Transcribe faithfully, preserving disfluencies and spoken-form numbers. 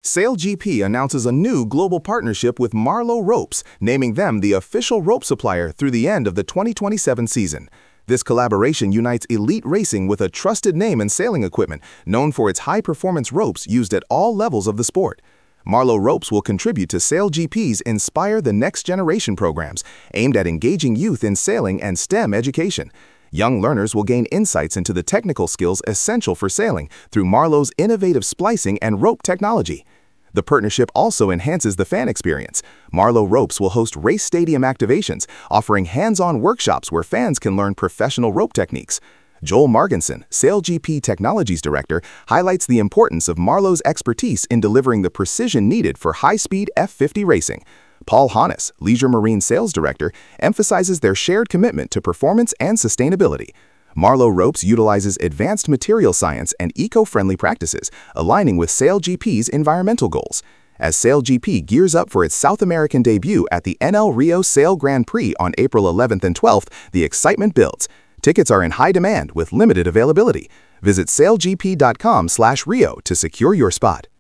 SailGP announces a new global partnership with Marlow Ropes, naming them the official rope supplier through the end of the twenty twenty-seven season. This collaboration unites elite racing with a trusted name in sailing equipment, known for its high-performance ropes used at all levels of the sport. Marlow Ropes will contribute to SailGP's Inspire the Next Generation programs, aimed at engaging youth in sailing and STEM education. Young learners will gain insights into the technical skills essential for sailing through Marlow's innovative splicing and rope technology. The partnership also enhances the fan experience. Marlow Ropes will host race stadium activations, offering hands-on workshops where fans can learn professional rope techniques. Joel Marginson, SailGP Technologies Director, highlights the importance of Marlow's expertise in delivering the precision needed for high-speed F fifty racing. Paul Hannes, Leisure Marine Sales Director, emphasizes their shared commitment to performance and sustainability. Marlow Ropes utilizes advanced material science and eco-friendly practices, aligning with SailGP's environmental goals. As SailGP gears up for its South American debut at the N L Rio Sail Grand Prix on April eleventh and twelfth, the excitement builds. Tickets are in high demand with limited availability. Visit sailgp dot com slash rio to secure your spot.